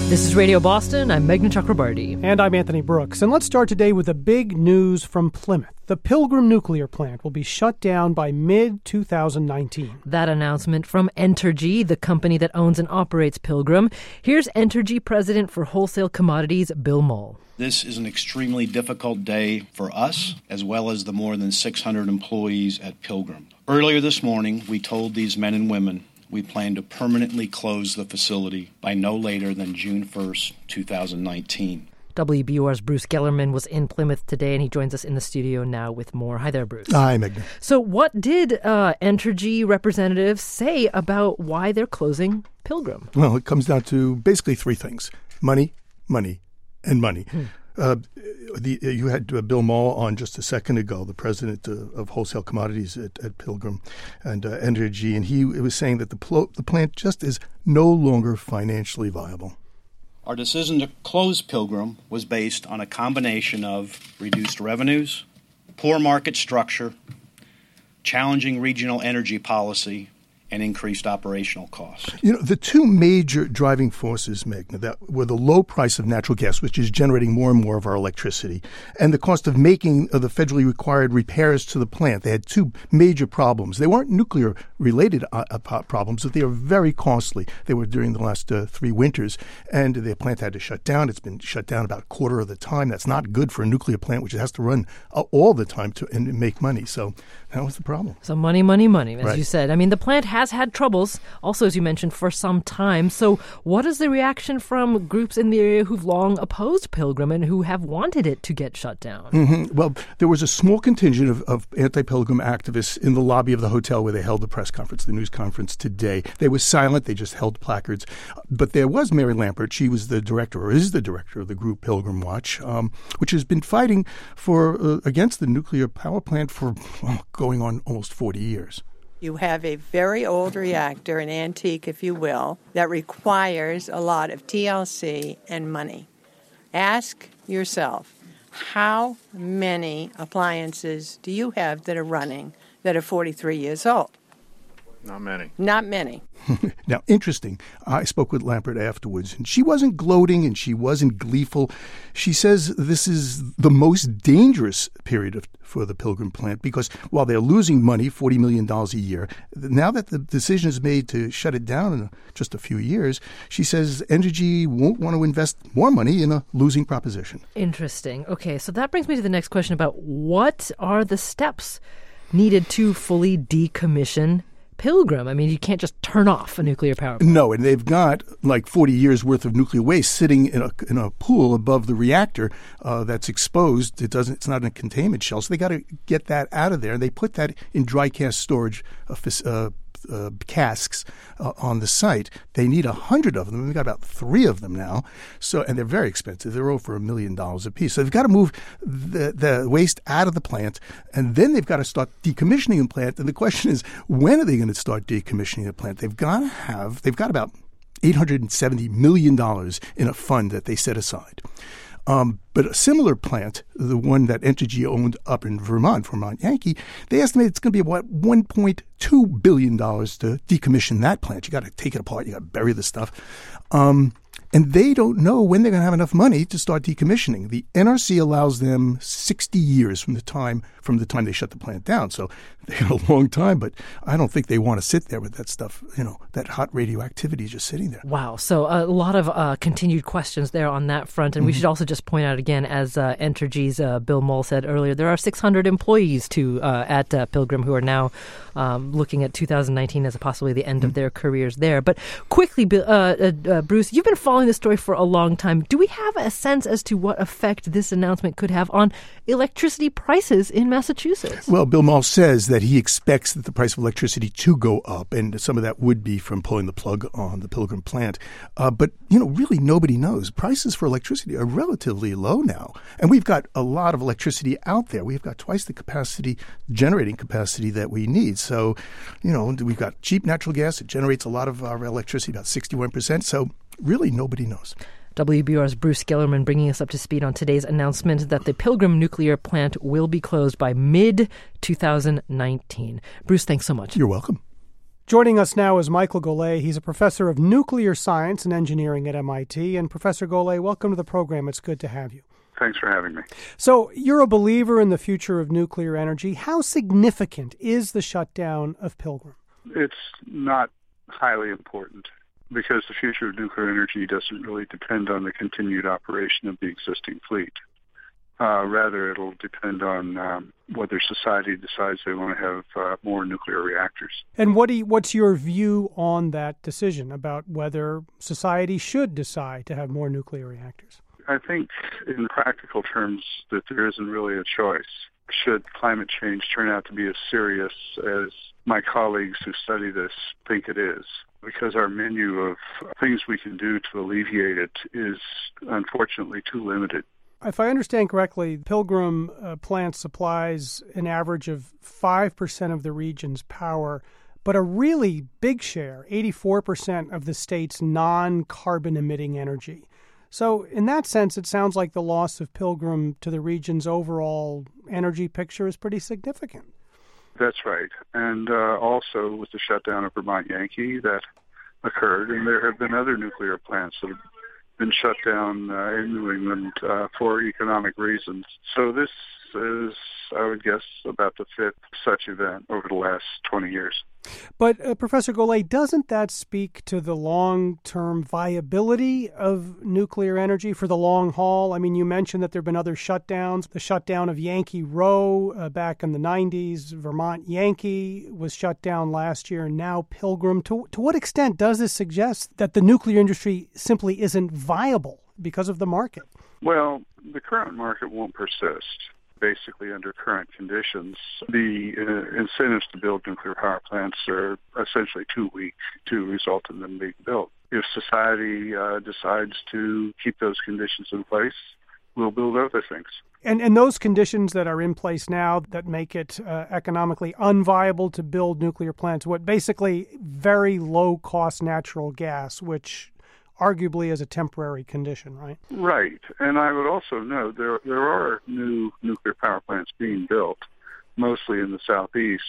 This is Radio Boston. I'm Meghna Chakrabarty. And I'm Anthony Brooks. And let's start today with the big news from Plymouth. The Pilgrim nuclear plant will be shut down by mid-2019. That announcement from Entergy, the company that owns and operates Pilgrim. Here's Entergy President for Wholesale Commodities, Bill Mull. This is an extremely difficult day for us, as well as the more than 600 employees at Pilgrim. Earlier this morning, we told these men and women we plan to permanently close the facility by no later than June 1st, 2019. WBUR's Bruce Gellerman was in Plymouth today, and he joins us in the studio now with more. Hi there, Bruce. Hi, Meghna. So what did Entergy representatives say about why they're closing Pilgrim? Well, it comes down to basically three things: money, money, and money. You had Bill Mull on just a second ago, the president of Wholesale Commodities at Pilgrim and Entergy, and he was saying that the plant just is no longer financially viable. Our decision to close Pilgrim was based on a combination of reduced revenues, poor market structure, challenging regional energy policy, and increased operational costs. You know, the two major driving forces, Meghna, that were the low price of natural gas, which is generating more and more of our electricity, and the cost of making the federally required repairs to the plant. They had two major problems. They weren't nuclear-related problems, but they were very costly. They were during the last 3 winters, and the plant had to shut down. It's been shut down about a quarter of the time. That's not good for a nuclear plant, which has to run all the time and make money. So that was the problem. So money, money, money, as right. you said. I mean, the plant has had troubles, also, as you mentioned, for some time. So what is the reaction from groups in the area who've long opposed Pilgrim and who have wanted it to get shut down? Mm-hmm. Well, there was a small contingent of anti-Pilgrim activists in the lobby of the hotel where they held the press conference, the news conference today. They were silent. They just held placards. But there was Mary Lampert. She was the director, or is the director of the group Pilgrim Watch, which has been fighting against the nuclear power plant for going on almost 40 years. You have a very old reactor, an antique, if you will, that requires a lot of TLC and money. Ask yourself, how many appliances do you have that are running that are 43 years old? Not many. Not many. Now, interesting. I spoke with Lampert afterwards, and she wasn't gloating and she wasn't gleeful. She says this is the most dangerous period for the Pilgrim plant because while they're losing money, $40 million a year, now that the decision is made to shut it down in just a few years, she says Entergy won't want to invest more money in a losing proposition. Interesting. Okay, so that brings me to the next question about what are the steps needed to fully decommission Pilgrim? I mean, you can't just turn off a nuclear power plant. No, and they've got like 40 years worth of nuclear waste sitting in a pool above the reactor that's exposed. It's not in a containment shell, so they got to get that out of there. And they put that in dry cask storage casks on the site. They need 100 of them. We've got about 3 of them now. So, and they're very expensive. They're over $1 million a piece. So they've got to move the waste out of the plant, and then they've got to start decommissioning the plant. And the question is, when are they going to start decommissioning the plant? They've got about $870 million in a fund that they set aside. But a similar plant, the one that Entergy owned up in Vermont Yankee, they estimate it's going to be about $1.2 billion to decommission that plant. You got to take it apart. You got to bury the stuff. And they don't know when they're going to have enough money to start decommissioning. The NRC allows them 60 years from the time they shut the plant down. So they got a long time, but I don't think they want to sit there with that stuff, that hot radioactivity just sitting there. Wow. So a lot of continued questions there on that front. And we should also just point out again, as Entergy's Bill Mull said earlier, there are 600 employees at Pilgrim who are now looking at 2019 as possibly the end of their careers there. But quickly, Bruce, you've been following this story for a long time. Do we have a sense as to what effect this announcement could have on electricity prices in Massachusetts? Well, Bill Mull says that he expects that the price of electricity to go up, and some of that would be from pulling the plug on the Pilgrim plant. But, really nobody knows. Prices for electricity are relatively low now, and we've got a lot of electricity out there. We've got twice the generating capacity that we need. So, we've got cheap natural gas. It generates a lot of our electricity, about 61%. So really nobody knows. WBUR's Bruce Gellerman bringing us up to speed on today's announcement that the Pilgrim nuclear plant will be closed by mid-2019. Bruce, thanks so much. You're welcome. Joining us now is Michael Golay. He's a professor of nuclear science and engineering at MIT. And Professor Golay, welcome to the program. It's good to have you. Thanks for having me. So you're a believer in the future of nuclear energy. How significant is the shutdown of Pilgrim? It's not highly important because the future of nuclear energy doesn't really depend on the continued operation of the existing fleet. Rather, it'll depend on whether society decides they want to have more nuclear reactors. And what's your view on that decision about whether society should decide to have more nuclear reactors? I think in practical terms that there isn't really a choice. Should climate change turn out to be as serious as my colleagues who study this think it is, because our menu of things we can do to alleviate it is unfortunately too limited. If I understand correctly, Pilgrim plant supplies an average of 5% of the region's power, but a really big share, 84% of the state's non-carbon emitting energy. So in that sense, it sounds like the loss of Pilgrim to the region's overall energy picture is pretty significant. That's right. And also with the shutdown of Vermont Yankee that occurred, and there have been other nuclear plants that have been shut down in New England for economic reasons. So this is, I would guess, about the fifth such event over the last 20 years. But Professor Golay, doesn't that speak to the long-term viability of nuclear energy for the long haul? I mean, you mentioned that there have been other shutdowns. The shutdown of Yankee Row back in the 90s, Vermont Yankee was shut down last year, and now Pilgrim. To what extent does this suggest that the nuclear industry simply isn't viable because of the market? Well, the current market won't persist. Basically, under current conditions, the incentives to build nuclear power plants are essentially too weak to result in them being built. If society decides to keep those conditions in place, we'll build other things. And those conditions that are in place now that make it economically unviable to build nuclear plants, what basically very low-cost natural gas, which arguably as a temporary condition, right? Right. And I would also note there are new nuclear power plants being built, mostly in the southeast,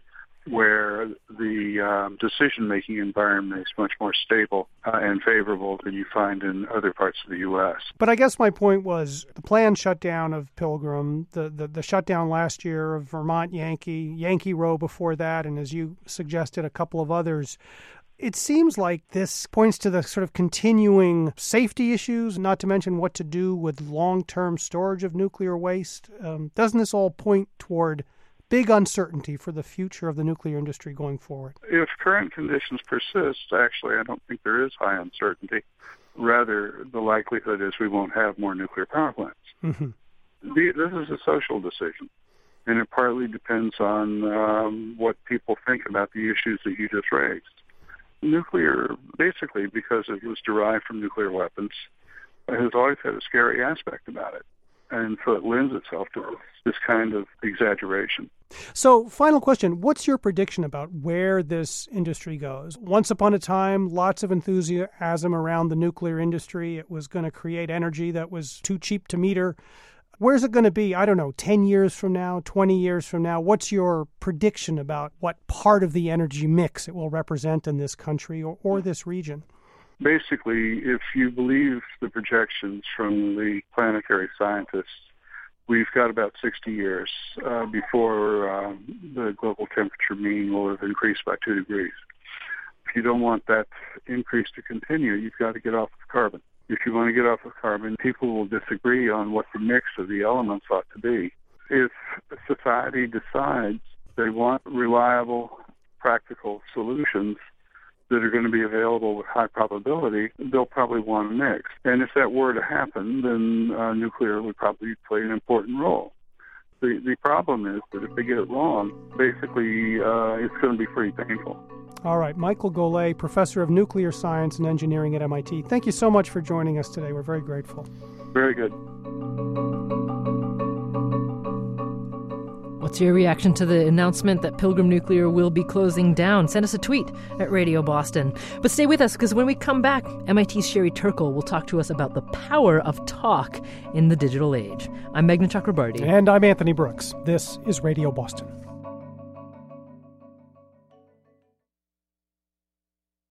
where the decision-making environment is much more stable and favorable than you find in other parts of the U.S. But I guess my point was the planned shutdown of Pilgrim, the shutdown last year of Vermont Yankee Row before that, and as you suggested, a couple of others. It seems like this points to the sort of continuing safety issues, not to mention what to do with long-term storage of nuclear waste. Doesn't this all point toward big uncertainty for the future of the nuclear industry going forward? If current conditions persist, actually, I don't think there is high uncertainty. Rather, the likelihood is we won't have more nuclear power plants. Mm-hmm. This is a social decision, and it partly depends on what people think about the issues that you just raised. Nuclear, basically, because it was derived from nuclear weapons, has always had a scary aspect about it. And so it lends itself to this kind of exaggeration. So, final question. What's your prediction about where this industry goes? Once upon a time, lots of enthusiasm around the nuclear industry. It was going to create energy that was too cheap to meter. Where's it going to be, 10 years from now, 20 years from now? What's your prediction about what part of the energy mix it will represent in this country or this region? Basically, if you believe the projections from the planetary scientists, we've got about 60 years before the global temperature mean will have increased by 2 degrees. If you don't want that increase to continue, you've got to get off of carbon. If you want to get off of carbon, people will disagree on what the mix of the elements ought to be. If society decides they want reliable, practical solutions that are going to be available with high probability, they'll probably want a mix. And if that were to happen, then nuclear would probably play an important role. The problem is that if they get it wrong, basically it's going to be pretty painful. All right. Michael Golay, professor of nuclear science and engineering at MIT. Thank you so much for joining us today. We're very grateful. Very good. What's your reaction to the announcement that Pilgrim Nuclear will be closing down? Send us a tweet at Radio Boston. But stay with us, because when we come back, MIT's Sherry Turkle will talk to us about the power of talk in the digital age. I'm Meghna Chakrabarti. And I'm Anthony Brooks. This is Radio Boston.